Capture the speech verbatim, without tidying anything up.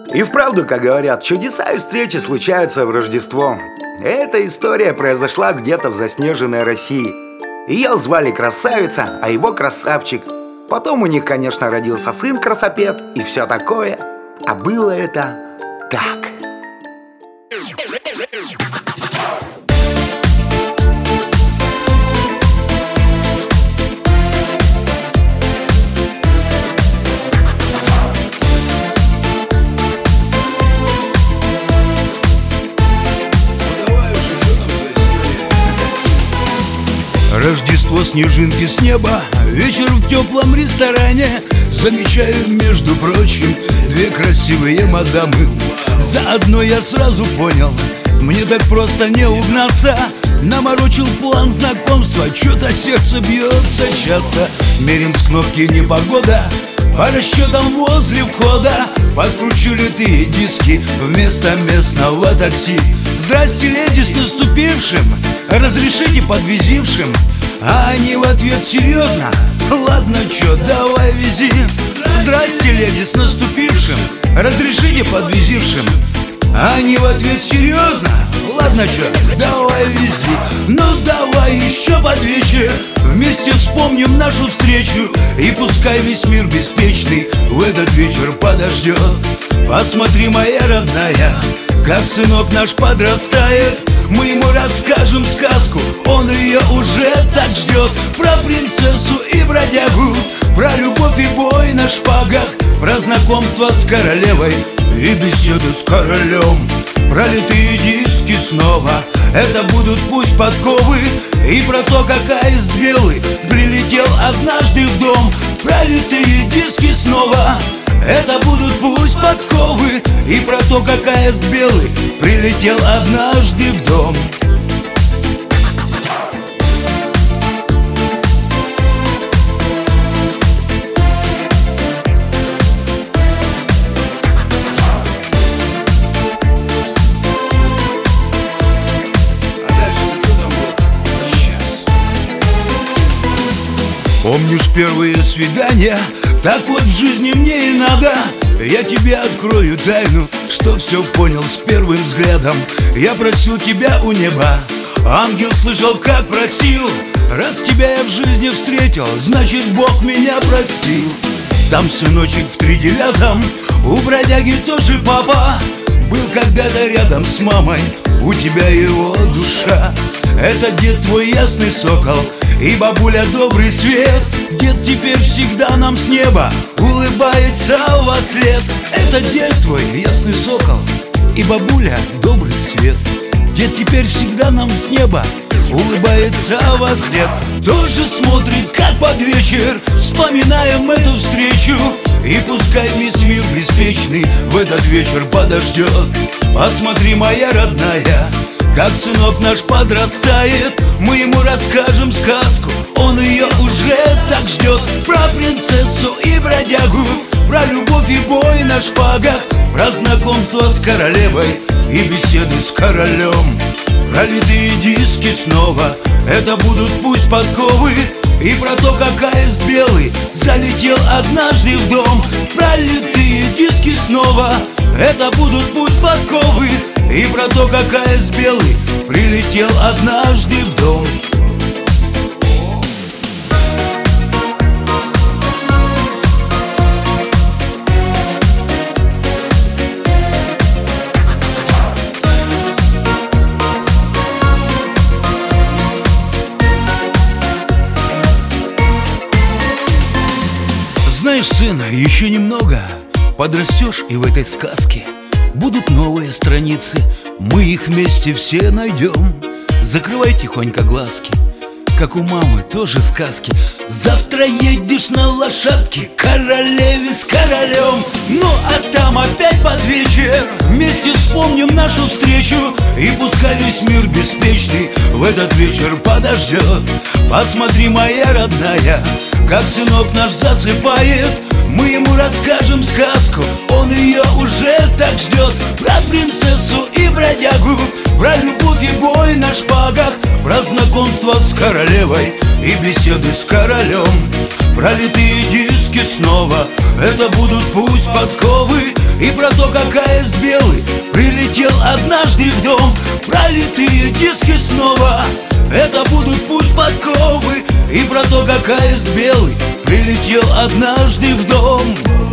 И вправду, как говорят, чудеса и встречи случаются в Рождество. Эта история произошла где-то в заснеженной России. Ее звали Красавица, а его Красавчик. Потом у них, конечно, родился сын Красопет и все такое. А было это так. Рождество, снежинки с неба, вечер в теплом ресторане. Замечаю, между прочим, две красивые мадамы. Заодно я сразу понял, мне так просто не угнаться. Наморочил план знакомства, что-то сердце бьется часто. Мерим с кнопки непогода, по расчетам возле входа. Подкручу литые диски вместо местного такси. Здрасте, леди, с наступившим, разрешите подвезившим. А они в ответ: серьезно? Ладно, чё, давай вези. Здрасте, леди, с наступившим, разрешите подвезившим. А они в ответ: серьезно? Ладно, чё, давай вези. Ну давай еще под вечер вместе вспомним нашу встречу. И пускай весь мир беспечный в этот вечер подождет. Посмотри, моя родная, как сынок наш подрастает. Мы ему расскажем сказку, он ее уже так ждет. Про принцессу и бродягу, про любовь и бой на шпагах, про знакомство с королевой и беседы с королем. Про литые диски снова, это будут пусть подковы. И про то, как аист белый прилетел однажды в дом. Про литые диски снова, это будут пусть подковы. И про то, как аист белый прилетел однажды в дом. Помнишь первые свидания? Так вот в жизни мне и надо. Я тебе открою тайну, что все понял с первым взглядом. Я просил тебя у неба, ангел слышал, как просил. Раз тебя я в жизни встретил, значит, Бог меня простил. Там сыночек в тридевятом, у бродяги тоже папа. Был когда-то рядом с мамой, у тебя его душа. Это дед твой ясный сокол и бабуля добрый свет. Дед теперь всегда нам с неба улыбается во след. Это дед твой ясный сокол и бабуля добрый свет. Дед теперь всегда нам с неба улыбается во след. Тоже смотрит, как под вечер вспоминаем эту встречу. И пускай весь мир беспечный в этот вечер подождет. Посмотри, моя родная, как сынок наш подрастает. Мы ему расскажем сказку, он ее уже так ждет. Про принцессу и бродягу, про любовь и бой на шпагах, про знакомство с королевой и беседы с королем. Про литые диски снова, это будут пусть подковы. И про то, как аист белый залетел однажды в дом. Про литые диски снова, это будут пусть подковы. И про то, как аист белый прилетел однажды в дом. Знаешь, сын, еще немного подрастешь, и в этой сказке будут новые страницы. Мы их вместе все найдем. Закрывай тихонько глазки, как у мамы тоже сказки. Завтра едешь на лошадке к королеве с королем. Ну а там опять под вечер вместе вспомним нашу встречу. И пускай весь мир беспечный в этот вечер подождет. Посмотри, моя родная, как сынок наш засыпает. Мы ему расскажем сказку, он ее уже так ждет. Про принцессу и бродягу, про любовь и бой на шпагах, про знакомство с королевой и беседы с королем. Про литые диски снова, это будут пусть подковы. И про то, как аист белый прилетел однажды в дом. Пролитые диски снова, это будут пусть подковы. И про то, как аист белый прилетел однажды в дом.